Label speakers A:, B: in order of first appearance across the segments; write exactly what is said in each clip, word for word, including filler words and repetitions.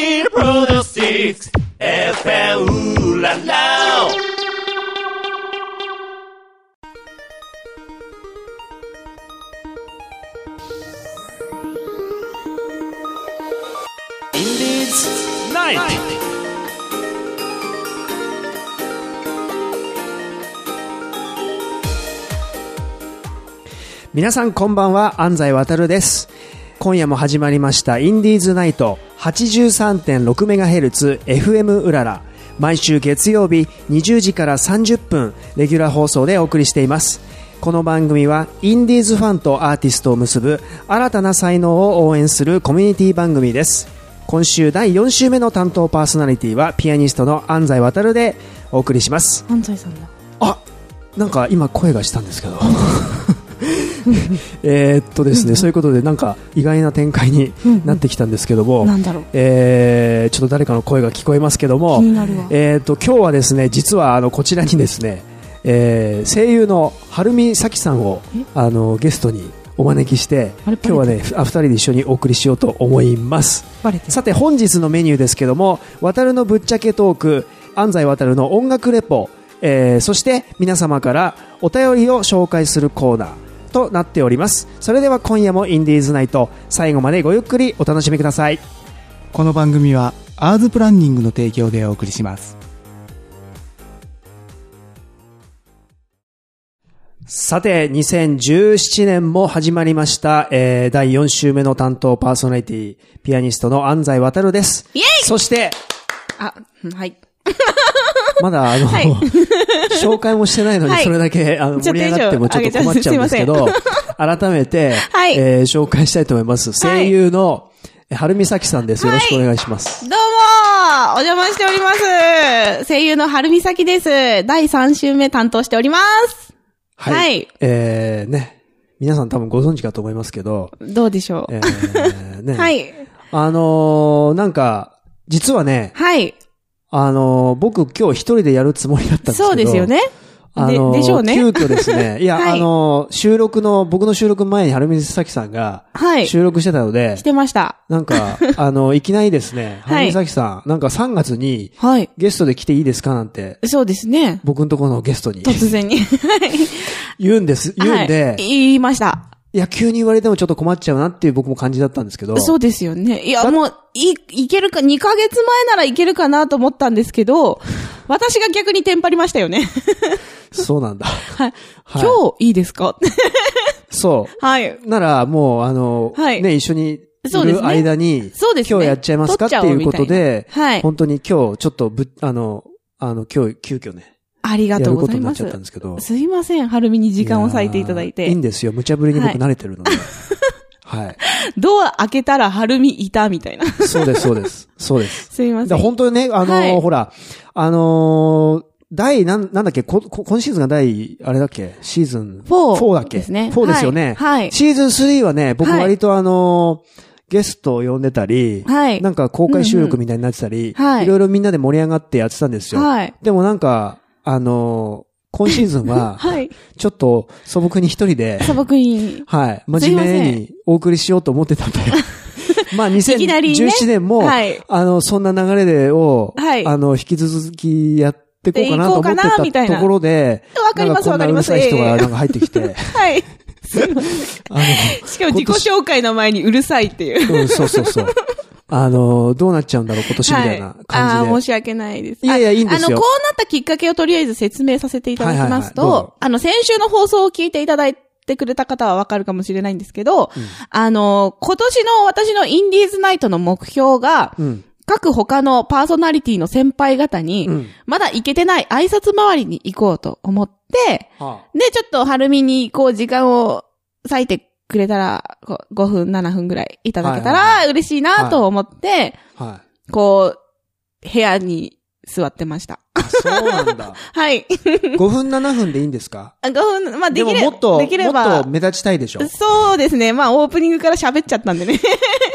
A: Real Product エフエム ララインディーズナイト。
B: 皆さんこんばんは、安西渡です。今夜も始まりましたインディーズナイト はちじゅうさんてんろくメガヘルツ エフエム うらら。毎週月曜日にじゅうじからさんじゅっぷんレギュラー放送でお送りしています。この番組はインディーズファンとアーティストを結ぶ新たな才能を応援するコミュニティ番組です。今週だいよん週目の担当パーソナリティはピアニストの安西渡でお送りします。
C: 安西さんだ。
B: あ、なんか今声がしたんですけどえっとですね、そういうことでなんか意外な展開になってきたんですけども、
C: うんうん、なんだろう、
B: えー、ちょっと誰かの声が聞こえますけども、
C: 気になるわ。
B: えっと今日はですね、実はあのこちらにですね、えー、声優の春見咲さんをあのゲストにお招きして今日はねふたりで一緒にお送りしようと思います。さて本日のメニューですけども、渡のぶっちゃけトーク、安西渡の音楽レポ、えー、そして皆様からお便りを紹介するコーナーとなっております。それでは今夜もインディーズナイト、最後までごゆっくりお楽しみください。
D: この番組はアーズプランニングの提供でお送りします。
B: さてにせんじゅうななねんも始まりました、えー、だいよん週目の担当パーソナリティピアニストの安西渡です。
C: イエイ。
B: そして
C: あ、はい
B: まだあの、はい、紹介もしてないのにそれだけ、はい、あの盛り上がってもちょっと困っちゃうんですけど、改めて、はい、えー、紹介したいと思います。声優の春見咲さんです。よろしくお願いします。
C: はい、どうもお邪魔しております。声優の春見咲です。だいさん週目担当しております。
B: はい。はい、えー、ね、皆さん多分ご存知かと思いますけど、
C: どうでしょう。
B: えー、ね、
C: はい。
B: あのー、なんか実はね、
C: はい。
B: あのー、僕今日一人でやるつもりだったんですけど。そうですよね。
C: あのー、で、でしょうね。
B: 急遽ですね。いや、はい、あのー、収録の、僕の収録前に春見咲さんが、収録してたので、はい、
C: してました。
B: なんか、あのー、いきなりですね、春見咲さん、なんかさんがつに、はい、ゲストで来ていいですかなんて。
C: そうですね。
B: 僕のところのゲストに。
C: 突然に。
B: 言うんです、言うんで。
C: はい、言いました。
B: いや、急に言われてもちょっと困っちゃうなっていう僕も感じだったんですけど。
C: そうですよね。いや、もう、い、いけるか、にかげつまえならいけるかなと思ったんですけど、私が逆にテンパりましたよね。
B: そうなんだ。
C: はい。はい、今日いいですか
B: そう。
C: はい。
B: なら、もう、あの、はい、ね、一緒にいる間に、そうですね。今日やっちゃいますかっていうことで、はい。本当に今日ちょっとぶ、あの、あの、今日、急遽ね。
C: ありがとうございます。
B: やることになっちゃったんですけど。
C: すいません、春見に時間を割いていただいて。
B: いいんですよ。無茶ぶりに僕慣れてるので。はい。はい、
C: ドア開けたら春見いたみたいな。
B: そうです、そうです。そうです。
C: すいません。
B: 本当にね、あのーはい、ほら、あのー、第、なん、なんだっけ、こ、今シーズンが第、あれだっけ、シーズンフォー。フォーだっけ。
C: ですね。
B: フォーですよね。はい。はい、シーズンスリーはね、僕割とあのー、ゲストを呼んでたり、はい。なんか公開収録みたいになってたり、うんうん、はい。いろいろみんなで盛り上がってやってたんですよ。はい。でもなんか、あのー、今シーズンは、はい。ちょっと素朴に一人で、
C: 素朴に。
B: はい。真面目にお送りしようと思ってたんで。まあ、にせんじゅうななねんも、はい、あの、そんな流れでを、はい、あの、引き続きやっていこうかなと思ってたところで、
C: わかりますわかります。
B: こんなうるさい人がなんか入ってきて、
C: はい。すいません。あの、しかも自己紹介の前にうるさいっていう。
B: うん、そうそうそう。あの、どうなっちゃうんだろう、今年みたいな感じで。はい、
C: ああ、申し訳ないです。
B: いやいや、いいんですよ。
C: あの、こうなったきっかけをとりあえず説明させていただきますと、はいはいはい、あの、先週の放送を聞いていただいてくれた方はわかるかもしれないんですけど、うん、あの、今年の私のインディーズナイトの目標が、うん、各他のパーソナリティの先輩方に、うん、まだ行けてない挨拶回りに行こうと思って、はあ、で、ちょっと春見にこう時間を割いてくれたら、ごふん、ななふんぐらいいただけたら嬉しいなと思って、はいはい、こう、部屋に座ってました。
B: あ、そうなんだ。
C: はい。
B: ごふん、ななふんでいいんですか？
C: ごふん、まあ、できれば。
B: でももっと、
C: できれば
B: もっと目立ちたいでしょ？
C: そうですね。まあ、オープニングから喋っちゃったんでね。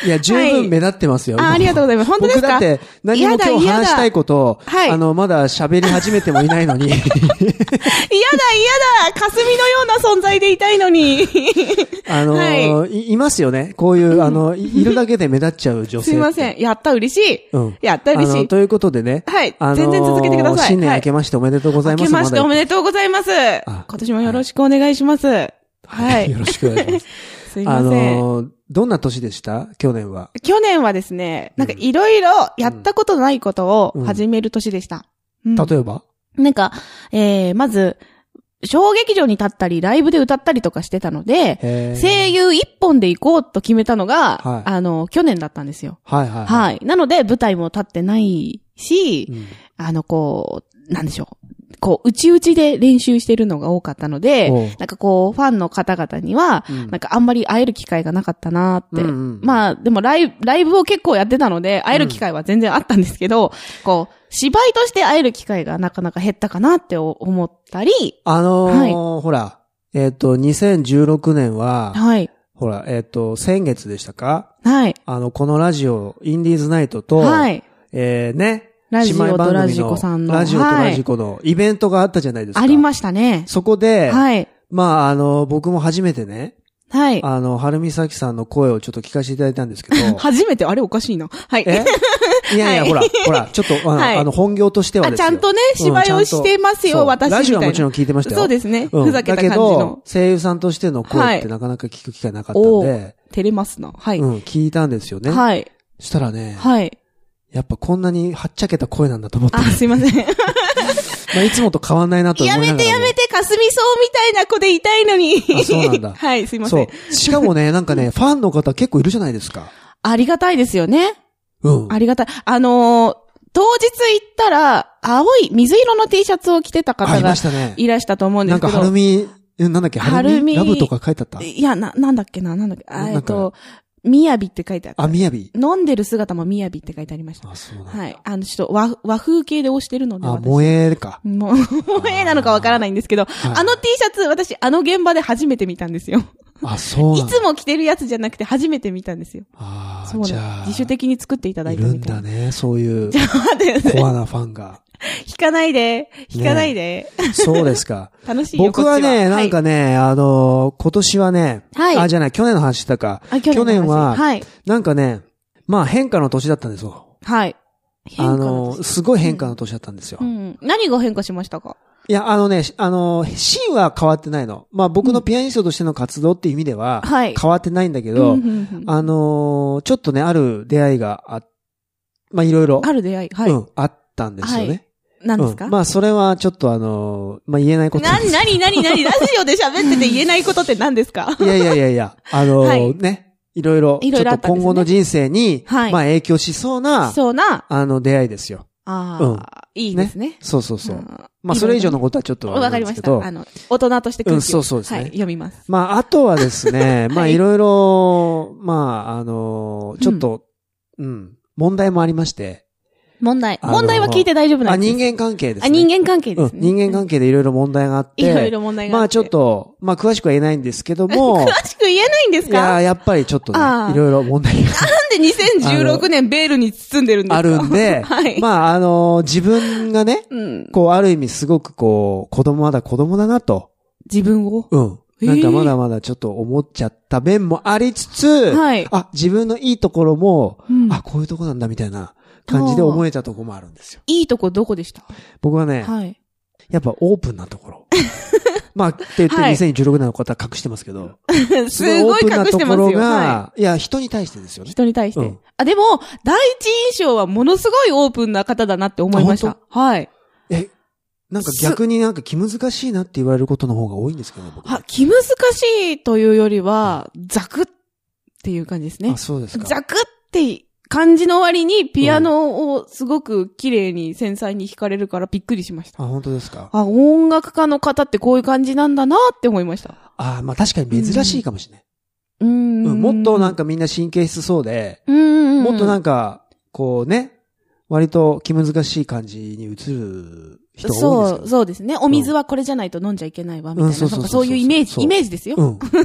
B: いや、十分目立ってますよ。
C: あ、ありがとうございます。本当ですか？
B: 僕だって、何も今日話したいことを、はい、あの、まだ喋り始めてもいないのに。嫌だ、嫌だ
C: 霞のような存在でいたいのに。
B: あのーはいい、いますよね。こういう、あの、いるだけで目立っちゃう女性。
C: すいません。やった、嬉しい。
B: うん。
C: やった、嬉しい。
B: ということでね。
C: はい。あのー、全然続けてください。
B: 新年明けましておめでとうございます。
C: 明けましておめでとうございます。今年もよろしくお願いします。はい。
B: はい、よろしくお願いします。
C: すいません。
B: あのー、どんな年でした去年は。
C: 去年はですね、なんかいろいろやったことないことを始める年でした。
B: うんうん、例えば
C: なんか、えー、まず、小劇場に立ったり、ライブで歌ったりとかしてたので、声優一本で行こうと決めたのが、はい、あの、去年だったんですよ。
B: はいはい、はい。
C: はい。なので、舞台も立ってないし、うん、あの、こう、なんでしょう。こう、内々で練習してるのが多かったので、なんかこう、ファンの方々には、うん、なんかあんまり会える機会がなかったなって。うんうん、まあ、でもライブ、ライブを結構やってたので、会える機会は全然あったんですけど、うん、こう、芝居として会える機会がなかなか減ったかなって思ったり。
B: あのー、はい、ほら、えっと、にせんじゅうろくねんは、
C: はい。
B: ほら、えっと、先月でしたか？
C: はい。
B: あの、このラジオ、インディーズナイトと、
C: はい。
B: えー、ね、
C: ラジオとラジコさんの。
B: ラジオとラジコのイベントがあったじゃないですか。
C: ありましたね。
B: そこで、
C: はい。
B: まあ、あの、僕も初めてね、
C: はい。
B: あの、はるみさきさんの声をちょっと聞かせていただいたんですけど。
C: 初めて、あれおかしいな。はい。
B: えいやいや、はい、ほら、ほら、ちょっと、あの、はい、あの本業としてはですよ。
C: あ、ちゃんとね、芝居をしてますよ、うん、私みたいな。
B: ラジオはもちろん聞いてましたよ。
C: そうですね。うん、ふざけた感じの。
B: だけど、声優さんとしての声ってなかなか聞く機会なかったんで。はい、
C: 照れますな。はい。
B: うん、聞いたんですよね。
C: はい。
B: そしたらね。
C: はい。
B: やっぱこんなにはっちゃけた声なんだと思って。
C: あ、すいません。
B: まあ、いつもと変わんないなと思いながら。
C: やめてやめて、かすみそうみたいな子でいたいのに。
B: あ、そうなんだ。
C: はい、すいません。
B: そう。しかもね、なんかね、ファンの方結構いるじゃないですか。
C: ありがたいですよね。
B: うん。
C: ありがたい。あのー、当日行ったら、青い、水色の T シャツを着てた方がいらしたと思うんですけど。
B: なんか、はるみ、なんだっけ、はるみラブとか書いてあった？
C: いや、な、なんだっけな、なんだっけ、えっと、みやびって書いてあった。
B: あ、みやび。
C: 飲んでる姿もみやびって書いてありました。
B: あ、そうなんだ。
C: はい。あの、ちょっと和、和風系で押してるので。
B: あ、萌えか。
C: もう、萌えなのかわからないんですけど、あの T シャツ、私、あの現場で初めて見たんですよ。
B: あ、そう
C: いつも着てるやつじゃなくて初めて見たんですよ。
B: ああ、
C: そうなんじゃあ自主的に作っていただいたみたいな。
B: いるんだね、そういう。
C: じゃあ待ってください。
B: コアなファンが。
C: 引かないで、引かないで。
B: ね、そうですか。
C: 楽しいよ。
B: 僕はね、はなんかね、はい、あのー、今年はね、
C: はい、
B: あ、じゃない、去年の話したか。
C: あ、去年の話。
B: 去年は、
C: はい、
B: なんかね、まあ変化の年だったんですよ。
C: はい。
B: あのー、すごい変化の年だったんですよ。
C: うんうん、何が変化しましたか？
B: いや、あのね、あの、シーンは変わってないの。まあ僕のピアニストとしての活動っていう意味では、変わってないんだけど、
C: はい、
B: あのー、ちょっとね、ある出会いがあ、まあいろいろ。
C: ある出会いはい。
B: うん、あったんですよね。はい、
C: 何ですか、
B: うん、まあそれはちょっとあのー、まあ言えないこと
C: です。な、なになになにラジオで喋ってて言えないことって何ですか？
B: いやいやいやいや、あのーはい、ね。いろいろ、ちょっと今後の人生に、はい、まあ影響しそうな、
C: そうな、
B: あの出会いですよ。
C: ああ、うん、いいですね。
B: ねそうそうそう。うん、まあそれ以上のことはちょっと
C: わかりました。あの、大人として空気を、うん、
B: そうそうですね。
C: はい、読みます。
B: まああとはですね、まあいろいろ、まああのー、ちょっと、うん、うん、問題もありまして。
C: 問題。問題は聞いて大丈夫なんです。
B: あ、人間関係ですね。
C: あ、人間関係ですね。
B: うん、人間関係でいろいろ問題があって。
C: いろいろ問題があって。
B: まあちょっと、まあ詳しくは言えないんですけども。
C: 詳しく言えないんですか？
B: いや、やっぱりちょっとね、いろいろ問題が。なん
C: でにせんじゅうろくねんベールに包んでるんですか？
B: あるんで、
C: はい。
B: まああのー、自分がね、うん、こうある意味すごくこう、子供まだ子供だなと。
C: 自分を？
B: うん。なんかまだまだちょっと思っちゃった面もありつつ、
C: はい。
B: あ、自分のいいところも、うん、あ、こういうとこなんだみたいな。感じで思えたところもあるんですよ。
C: いいとこどこでした？
B: 僕はね、
C: はい、
B: やっぱオープンなところ。まあ、って言ってにせんじゅうろくねんの方は隠してますけど。
C: すごい隠してますよ。オープンなところが、
B: はい、いや、人に対してですよね。
C: 人に対して。うん、あ、でも、第一印象はものすごいオープンな方だなって思いました。はい。
B: え、なんか逆になんか気難しいなって言われることの方が多いんですけどね、僕。
C: あ、気難しいというよりは、ザクっていう感じですね。
B: あ、そうですか。
C: ザクって感じの割にピアノをすごく綺麗に繊細に弾かれるからびっくりしました。
B: あ、本当ですか。
C: あ、音楽家の方ってこういう感じなんだなって思いました。
B: あ、まあ確かに珍しいかもしれない。
C: うん。
B: うん、もっとなんかみんな神経質そうで、
C: うん。
B: もっとなんか、こうね、割と気難しい感じに映る人が多いですよ、ね。
C: そう、そうですね。お水はこれじゃないと飲んじゃいけないわ、みたいな。うん、そうそうそうそうそう。そういうイメージ、イメージですよ。
B: うん。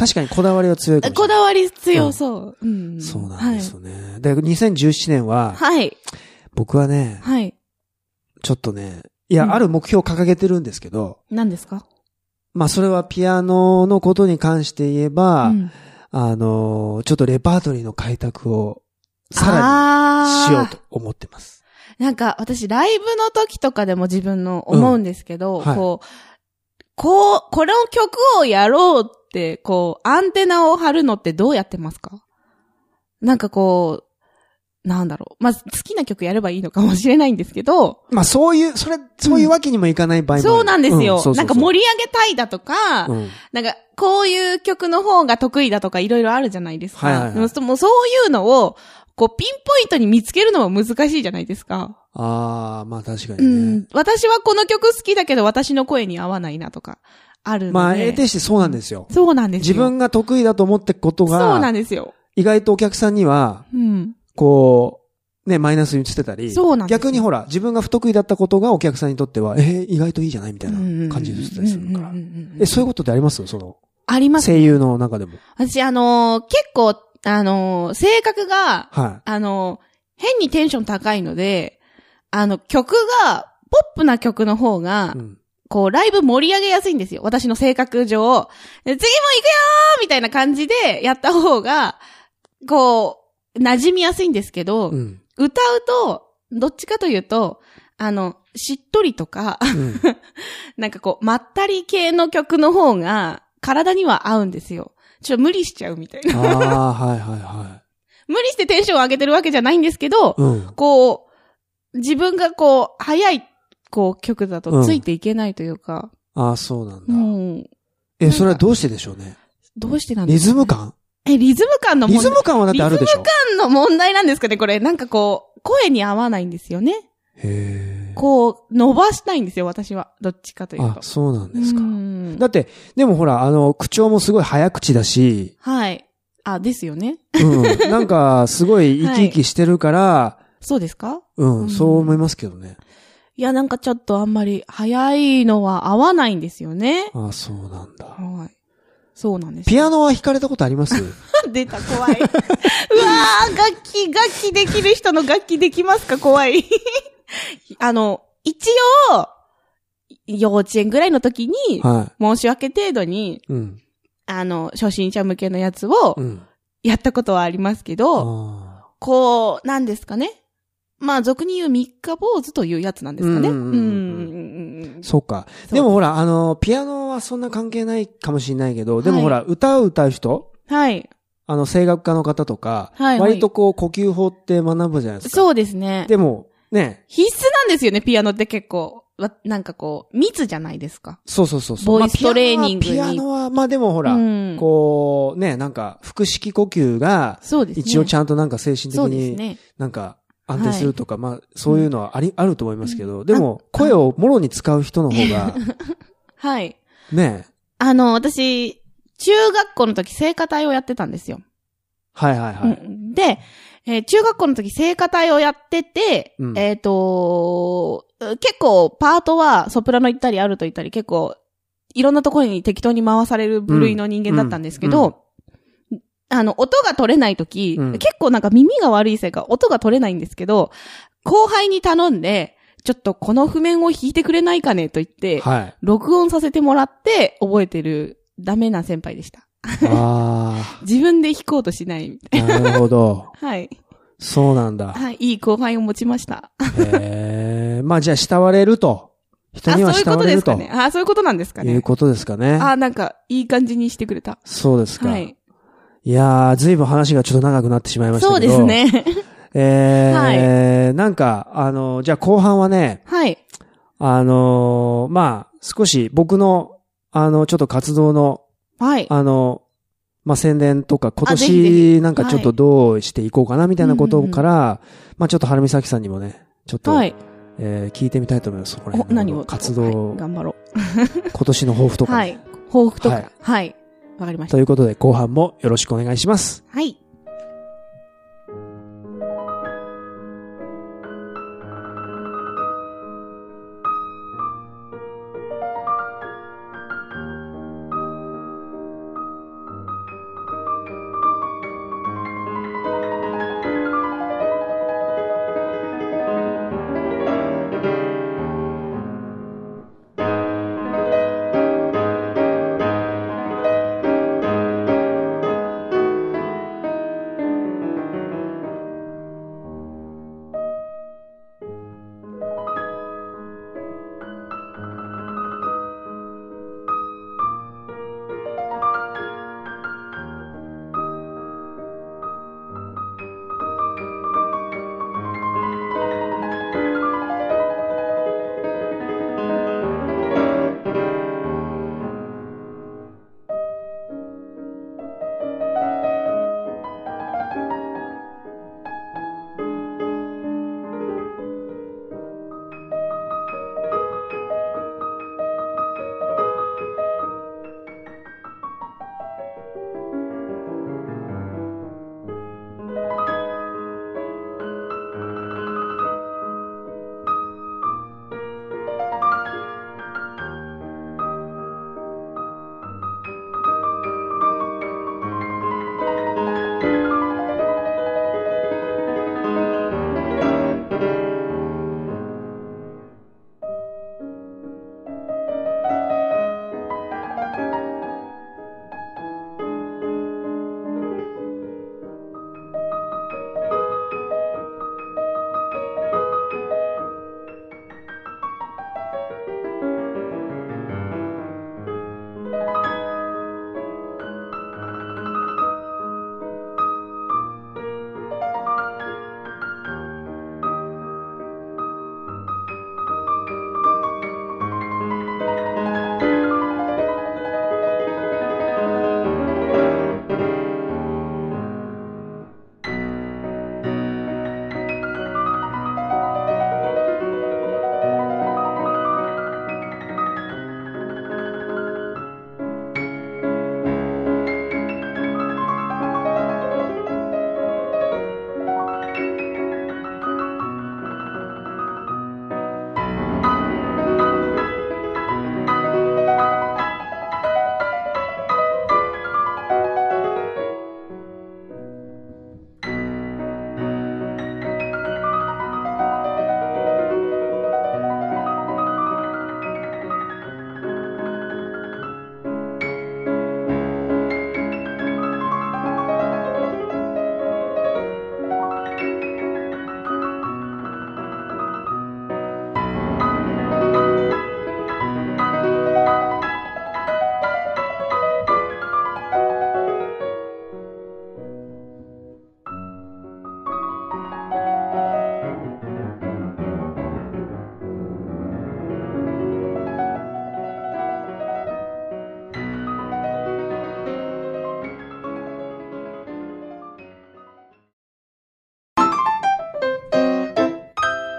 B: 確かにこだわりは強いかもしれない。
C: こだわり強そう。うん。
B: うん、そうなんですよね。はい、で、にせんじゅうななねんは、
C: はい。
B: 僕はね、
C: はい。
B: ちょっとね、いや、うん、ある目標を掲げてるんですけど、
C: 何ですか？
B: まあ、それはピアノのことに関して言えば、うん、あの、ちょっとレパートリーの開拓をさらにしようと思ってます。
C: なんか、私、ライブの時とかでも自分の思うんですけど、うんはい、こう、こう、この曲をやろうって、こう、アンテナを張るのってどうやってますか？なんかこう、なんだろう。まあ、好きな曲やればいいのかもしれないんですけど。
B: まあ、そういう、それ、そういうわけにもいかない場合もある、
C: うん、そうなんですよ、うんそうそうそう。なんか盛り上げたいだとか、うん、なんか、こういう曲の方が得意だとかいろいろあるじゃないですか。はいはいはい、でも、もうそういうのを、こう、ピンポイントに見つけるのも難しいじゃないですか。
B: ああ、まあ確かにね、
C: うん。私はこの曲好きだけど私の声に合わないなとか、あるので。
B: まあ、得てしてそうなんですよ。
C: そうなんですよ。
B: 自分が得意だと思ってことが、
C: そうなんですよ。
B: 意外とお客さんには、うん、こう、ね、マイナスに映ってたり、そうなんです。逆にほら、自分が不得意だったことがお客さんにとっては、えー、意外といいじゃないみたいな感じで映ったりするから。え、そういうことってありますその。
C: あります、
B: ね。声優の中でも。
C: 私、あのー、結構、あのー、性格が、はい。あのー、変にテンション高いので、あの、曲が、ポップな曲の方が、うん、こう、ライブ盛り上げやすいんですよ。私の性格上。次も行くよーみたいな感じでやった方が、こう、馴染みやすいんですけど、うん、歌うと、どっちかというと、あの、しっとりとか、うん、なんかこう、まったり系の曲の方が、体には合うんですよ。ちょっと無理しちゃうみたいな。
B: ああ、はいはいはい。
C: 無理してテンションを上げてるわけじゃないんですけど、うん、こう、自分がこう、速い、こう、曲だとついていけないというか。
B: うん、ああ、そうなんだ。うん、え、それはどうしてでしょうね。
C: どうしてなんですか、ね、
B: リズム感
C: え、リズム感の問題。
B: リズム感はだってあるでしょ。
C: リズム感の問題なんですかね、これ。なんかこう、声に合わないんですよね。
B: へー。
C: こう、伸ばしたいんですよ、私は。どっちかというと。
B: あ、そうなんですか。だって、でもほら、あの、口調もすごい早口だし。
C: はい。あ、ですよね。
B: うん。なんか、すごい生き生きしてるから、はい、
C: そうですか？
B: うん、うん、そう思いますけどね。
C: いや、なんかちょっとあんまり早いのは合わないんですよね。
B: あ、そうなんだ。
C: はい。そうなんです。
B: ピアノは弾かれたことあります？
C: 出た、怖い。うわー、楽器、楽器できる人の楽器できますか？怖い。あの、一応、幼稚園ぐらいの時に、はい、申し訳程度に、うん、あの、初心者向けのやつを、やったことはありますけど、うん、こう、なんですかね。まあ、俗に言う三日坊主というやつなんですかね。うん。
B: そうか。でもほら、あの、ピアノはそんな関係ないかもしれないけど、はい、でもほら、歌を歌う人
C: はい。
B: あの、声楽家の方とか、はい、はい、割とこう、呼吸法って学ぶじゃないですか。
C: そうですね。
B: でも、ね。
C: 必須なんですよね、ピアノって結構。なんかこう、密じゃないですか。
B: そうそうそうそう。
C: ボイストレーニングに。
B: まあ、ピアノは、まあでもほら、うん、こう、ね、なんか、腹式呼吸が、そうですね。一応ちゃんとなんか精神的に、ね、なんか、安定するとか、はい、まあ、そういうのはあり、うん、あると思いますけど、うん、でも、声をもろに使う人の方が、
C: はい。
B: ね。
C: あの、私、中学校の時、聖歌隊をやってたんですよ。
B: はいはいはい。
C: うん、で、えー、中学校の時、聖歌隊をやってて、うん、えっと、結構、パートはソプラノ行ったりアルト行ったり、結構、いろんなところに適当に回される部類の人間だったんですけど、うんうんあの、音が取れないとき、うん、結構なんか耳が悪いせいか、音が取れないんですけど、後輩に頼んで、ちょっとこの譜面を弾いてくれないかねと言って、はい、録音させてもらって覚えてるダメな先輩でした。あ自分で弾こうとしないみたいな。
B: なるほど。
C: はい。
B: そうなんだ。
C: はい。いい後輩を持ちました。
B: へえ。まあじゃあ慕われると。人には慕われると。
C: あ、そういうことですかね。あ、そういうことなんですかね。
B: いうことですかね。
C: あ、なんかいい感じにしてくれた。
B: そうですか。
C: はい。
B: いやー、ずいぶん話がちょっと長くなってしまいましたけど。
C: そうですね。
B: えー、はい、なんか、あの、じゃあ後半はね、
C: はい。
B: あのー、まあ、少し僕の、あの、ちょっと活動の、
C: はい。
B: あの、まあ、宣伝とか、今年なんかちょっとどうしていこうかなみたいなことから、はい、まあ、ちょっとはるみさきさんにもね、ちょっと、はい。えー、聞いてみたいと思います。そこら辺の何を活動、はい、
C: 頑張ろう。
B: 今年の抱負とか、ね。
C: はい。抱負とか。はい。はいわかりました。
B: ということで、後半もよろしくお願いします。
C: はい。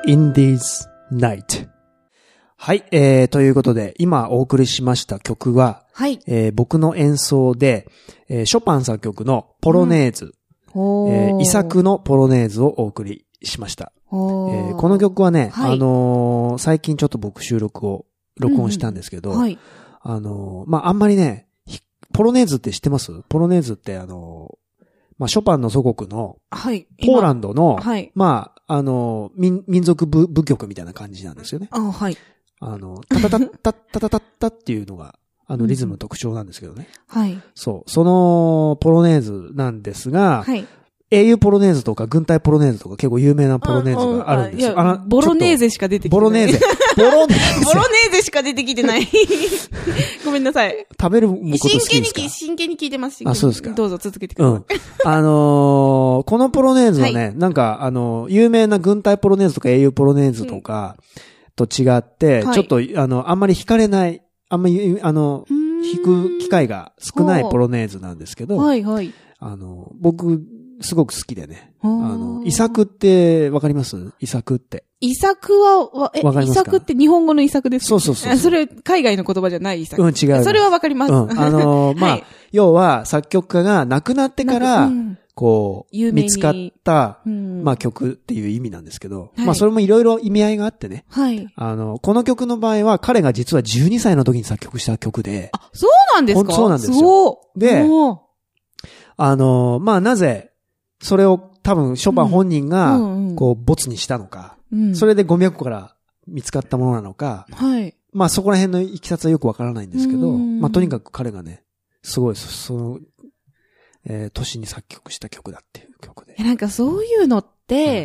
B: Indies Night。はい、えー、ということで、今お送りしました曲は、
C: はい。
B: えー、僕の演奏で、えー、ショパン作曲のポロネーズ、うん、えー、遺作のポロネーズをお送りしました。えー、この曲はね、はい、あのー、最近ちょっと僕収録を録音したんですけど、うんうん、はい、あのー、まあ、あんまりね、ポロネーズって知ってます？ポロネーズってあのー、まあ、ショパンの祖国の、はい、ポーランドの、はい、まあ、あのー、民、民族部、部曲みたいな感じなんですよね。あ、はい。あの、タタタッタッタタタッタっていうのが、あのリズムの特徴なんですけどね。うん、はい。そう。その、ポロネーズなんですが、はい。英雄ポロネーズとか軍隊ポロネーズとか結構有名なポロネーズがあるんですよ。
C: あの、ボロネーゼしか出てきてない。
B: ボロネーゼ。ボロネーゼ。
C: ボロネーゼしか出てきてない。ごめんなさい。
B: 食べること好きですか？
C: 真剣に、真剣に聞いてます。
B: あ、そうですか。
C: どうぞ続けてください。うん。
B: あのー、このポロネーズはね、はい、なんか、あの、有名な軍隊ポロネーズとか英雄ポロネーズとかと違って、うん、ちょっと、あの、あんまり弾かれない、あんまり、あの、弾く機会が少ないポロネーズなんですけど、はいはい。あの、僕、すごく好きでね。あの、遺作ってわかります？遺作って。
C: 遺作は、え、遺作って日本語の遺作ですか？
B: そうそうそう。
C: それ、海外の言葉じゃない遺作。
B: うん、違う。
C: それはわかります。
B: うん、あのー、まあ、はい、要は作曲家が亡くなってから、うん、こう、見つかった、うん、まあ曲っていう意味なんですけど、はい、まあそれもいろいろ意味合いがあってね。はい。あの、この曲の場合は彼が実はじゅうにさいの時に作曲した曲で。
C: あ、そうなんですか？
B: そうなんですよ。で、あのー、まあなぜ、それを多分ショパン本人が、こう、没にしたのか、うん、それでゴミ箱から見つかったものなのか、はい。まあそこら辺のいきさつはよくわからないんですけど、まあとにかく彼がね、すごい、その、えー、年に作曲した曲だっていう曲で。
C: なんかそういうのって、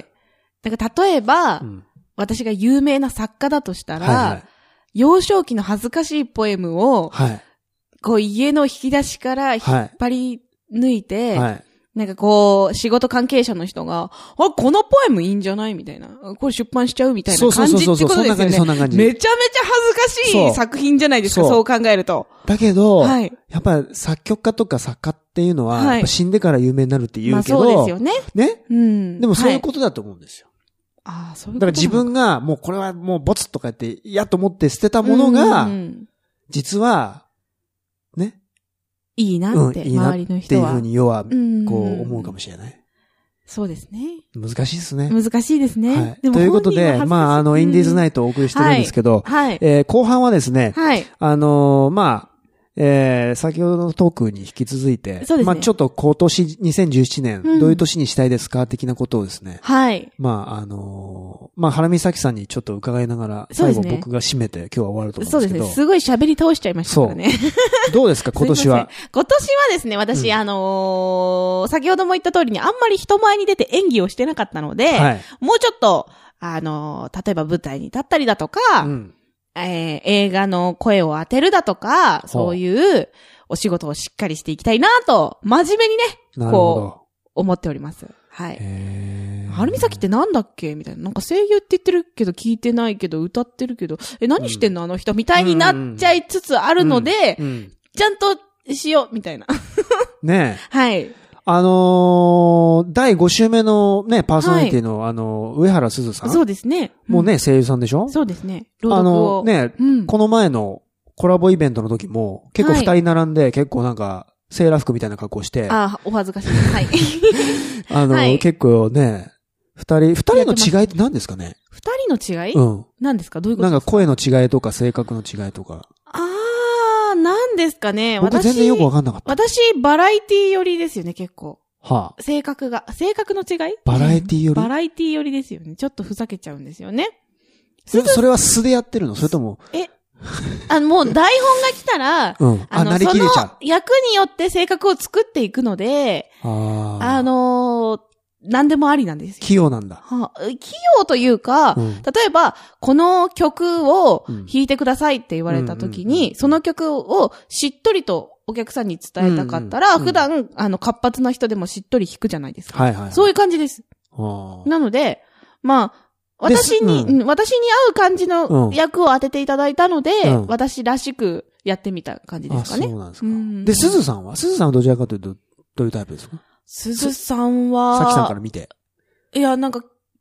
C: うん、なんか例えば、うん、私が有名な作家だとしたら、はいはい、幼少期の恥ずかしいポエムを、はい、こう家の引き出しから引っ張り抜いて、はいはい、なんかこう、仕事関係者の人が、あ、このポエムいいんじゃないみたいな。これ出版しちゃうみたいな感じってことですよね。そうそうそうそう、そんな感じ、そんな感じ。めちゃめちゃ恥ずかしい作品じゃないですか、そう、そう考えると。
B: だけど、はい、やっぱり作曲家とか作家っていうのは、はい、やっぱ死んでから有名になるって言うけど、まあそうですよね。ね、うん。でもそういうことだと思うんですよ。はい、ああ、そういうことだから自分が、もうこれはもうボツとか言って、嫌と思って捨てたものが、うんうん、実は、ね、
C: いいなって、うん、いいなって周りの人は。
B: っていうふうに要は、こう思うかもしれない。
C: そうですね。
B: 難しいですね。
C: 難しいですね。
B: はい。でもということで、まあ、あの、インディーズナイトをお送りしてるんですけど、はい。はい、えー、後半はですね、はい。あのー、まあ、えー、先ほどのトークに引き続いて、そうですね。まあちょっと今年にせんじゅうななねん、うん、どういう年にしたいですか的なことをですね。はい。まああのー、まあ原美咲さんにちょっと伺いながら、最後僕が締めて今日は終わると思うんですけど。そうですね。
C: すごい喋り倒しちゃいましたからね。
B: そう。どうですか今年は。
C: 今年はですね、私、うん、あのー、先ほども言った通りにあんまり人前に出て演技をしてなかったので、はい、もうちょっと、あのー、例えば舞台に立ったりだとか、うんえー、映画の声を当てるだとか、そういうお仕事をしっかりしていきたいなと、真面目にね、こう、思っております。はい。はるみさきってなんだっけみたいな。なんか声優って言ってるけど聞いてないけど歌ってるけど、え、何してんの、うん、あの人みたいになっちゃいつつあるので、うんうん、ちゃんとしようみたいな。ねえ。はい。
B: あのー、だいご週目のね、パーソナリティの、はい、あの、上原すずさん。
C: そうですね。
B: うん、もうね、声優さんでしょ？
C: そうですね。朗読を。
B: あの、ね、うん、この前のコラボイベントの時も、結構二人並んで、はい、結構なんか、セーラー服みたいな格好して。
C: ああ、お恥ずかしい。はい。
B: あの、はい、結構ね、二人、二人の違いって何ですかね？
C: 二人の違い？うん。何ですか？どういうことですか？
B: なんか声の違いとか性格の違いとか。
C: ああ、なんですかね。
B: 僕全然よくわかんなかった。
C: 私、バラエティ寄りですよね、結構。はあ、性格が、性格の違い？
B: バラエティ寄り？
C: バラエティ寄りですよね。ちょっとふざけちゃうんですよね。
B: それ、それは素でやってるの？それとも。
C: え、あの、もう台本が来たら、うん、あの、なりきれちゃう。その役によって性格を作っていくので、あ, あのー、何でもありなんですよ。
B: 器用なんだ。
C: はあ、器用というか、うん、例えば、この曲を弾いてくださいって言われた時に、うんうんうん、その曲をしっとりとお客さんに伝えたかったら、うんうん、普段、あの、活発な人でもしっとり弾くじゃないですか。はいはいはい、そういう感じです。なので、まあ、私に、うん、私に合う感じの役を当てていただいたので、うん、私らしくやってみた感じですかね。
B: あ、そうなんですか。うん、で、すずさんはすずさんはどちらかというと、どういうタイプですか？
C: すずさんは、
B: さきさんから見て。
C: いや、なんか、結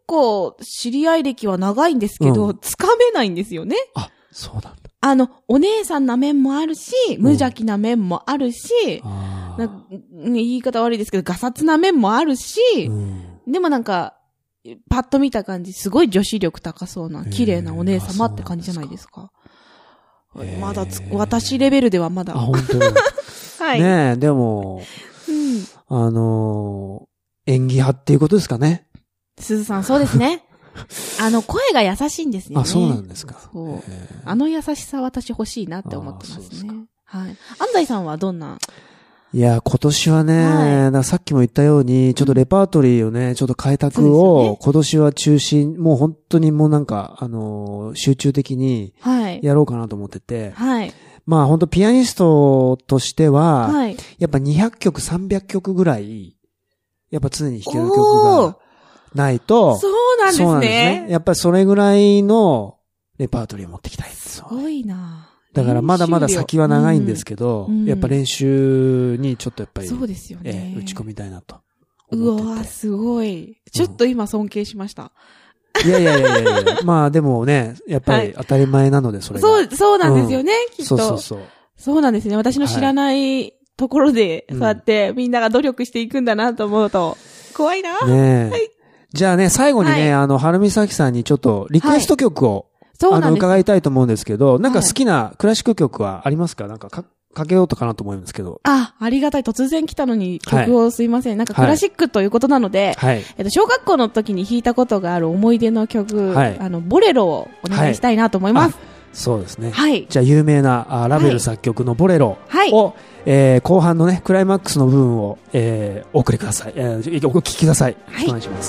C: 構知り合い歴は長いんですけど、うん、つかめないんですよね。
B: あ、そうなんだ。
C: あの、お姉さんな面もあるし、無邪気な面もあるし、うん、な言い方悪いですけど、ガサツな面もあるし、うん、でもなんか、パッと見た感じ、すごい女子力高そうな、綺麗なお姉様って感じじゃないですか。えー、まだつ、私レベルではまだ。
B: あ、本当に。はい。ねえ、でも、うん、あのー、演技派っていうことですかね。
C: すずさん、そうですね。あの、声が優しいんですよね。
B: あ、そうなんですか。
C: そう。あの優しさ私欲しいなって思ってますね。はい。安西さんはどんない
B: や、今年はね、はい、ださっきも言ったように、ちょっとレパートリーをね、ちょっと開拓を、ね、今年は中心、もう本当にもうなんか、あのー、集中的に、やろうかなと思ってて、はい。まあ本当ピアニストとしては、はい。やっぱにひゃくきょく、さんびゃくきょくぐらい、やっぱ常に弾ける曲がないと、
C: そうなんですね。そうなんですね。
B: やっぱりそれぐらいのレパートリーを持ってきたい。
C: すごいな。
B: だからまだまだ先は長いんですけど、うんうん、やっぱ練習にちょっとやっぱり、
C: そうですよね、
B: えー、打ち込みたいなと
C: 思ってて。うわー、すごい。ちょっと今尊敬しました。
B: うん、いやいやいやいやいやまあでもね、やっぱり当たり前なので、それが、
C: はい。そう、そうなんですよね、うん、きっと。
B: そうそうそう。
C: そうなんですね。私の知らないところで、そうやってみんなが努力していくんだなと思うと、怖いな。
B: ねえ。
C: はい。
B: じゃあね、最後にね、はい、あの、はるみさきさんにちょっとリクエスト曲を、はいそうなんです。あの、伺いたいと思うんですけど、なんか好きなクラシック曲はありますか？なんかか、かけようとかなと思うんですけど。
C: あ、ありがたい。突然来たのに曲をすいません。はい、なんかクラシックということなので、はい、えっと、小学校の時に弾いたことがある思い出の曲、はい、あの、ボレロをお願いしたいなと思います。はい、
B: そうですね。はい。じゃあ、有名なあラベル作曲のボレロを、はい、えー、後半のね、クライマックスの部分を、えー、お送りください。えー、お聞きください。はい。お願いします。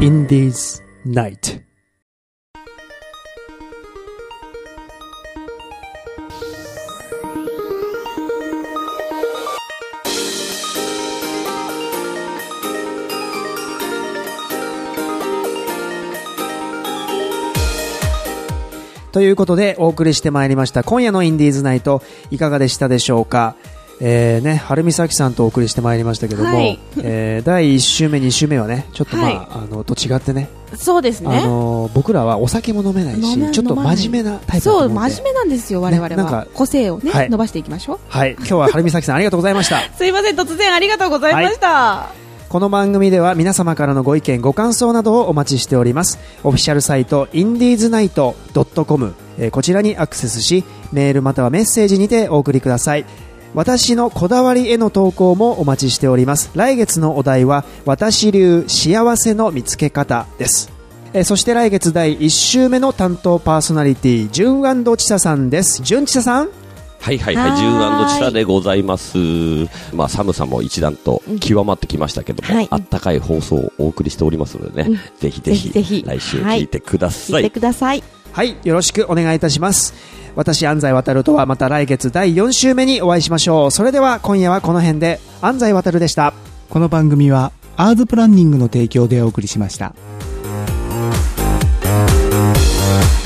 B: Indies Night。ということでお送りしてまいりました今夜のインディーズナイト、いかがでしたでしょうか。えーね、春美咲さんとお送りしてまいりましたけども、はい、えー、だいいっ週目に週目はねちょっとまあ、はい、あのと違ってね、
C: そうですね、
B: あの僕らはお酒も飲めないしちょっと真面目なタイプだと思うので、
C: そう真面目なんですよ我々は、ね、なんか個性をね、はい、伸ばしていきましょう。
B: はい、今日は春美咲さんありがとうございました
C: すいません、突然ありがとうございました、はい、
B: この番組では皆様からのご意見ご感想などをお待ちしております。オフィシャルサイト インディーズナイトドットコム、えー、こちらにアクセスしメールまたはメッセージにてお送りください。私のこだわりへの投稿もお待ちしております。来月のお題は私流幸せの見つけ方です。えー、そして来月だいいっ週目の担当パーソナリティ、じゅん&ちささんです。じゅんちささん、
E: はいはいはい、じゅん&ちさでございます。まあ寒さも一段と極まってきましたけども、はい、あったかい放送をお送りしておりますのでね、うん、ぜひぜひ来週聞いてください。
C: はい、聞いてください。
B: はい、よろしくお願いいたします。私安西渡とはまた来月だいよん週目にお会いしましょう。それでは今夜はこの辺で。安西渡でした。
D: この番組はアーズプランニングの提供でお送りしました。